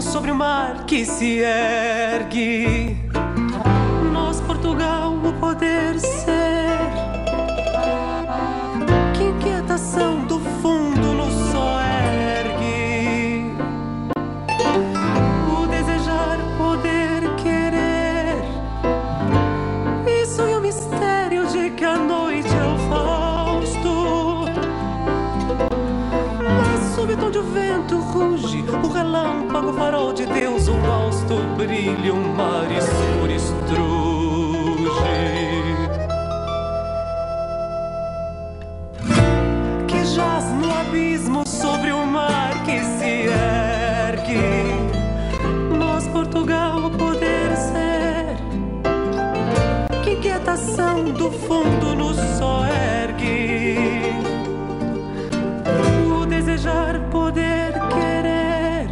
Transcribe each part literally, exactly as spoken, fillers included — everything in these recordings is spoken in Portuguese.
sobre o mar que se ergue. Nós, Portugal, o poder ser. Que inquietação do fundo nos só ergue. O desejar, poder, querer. Isso é o mistério de que a noite é o Fausto. Mas súbito onde o vento ruge, o relâmpago, o farol de Deus, um fausto brilha, um mar escuro estruge. Que jaz no abismo sobre o mar que se ergue. Nós, Portugal, o poder ser. Que inquietação do fundo nos só ergue. O desejar, poder, querer.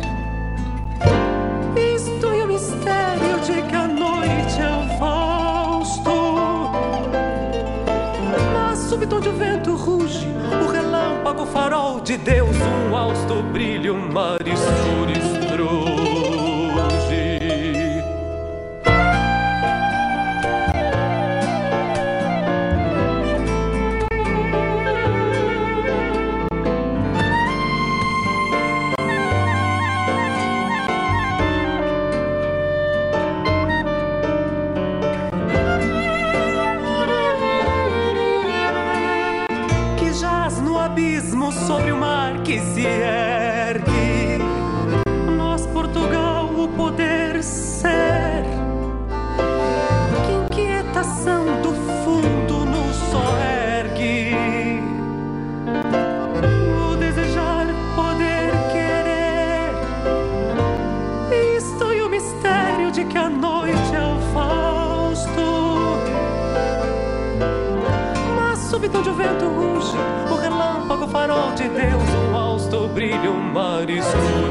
Isto é o mistério de que a noite é o Fausto. Mas súbito onde o vento ruge, o relâmpago, o farol de Deus, um hausto brilha, um mar escuro estruge. Sobre o mar que se ergue. Nós, Portugal, o poder ser. Que inquietação do fundo nos só ergue. O desejar, poder, querer. Isto é o mistério de que a noite é o Fausto. Mas súbito onde o vento ruge, o relâmpago, o farol de Deus, um hausto brilha, um mar escuro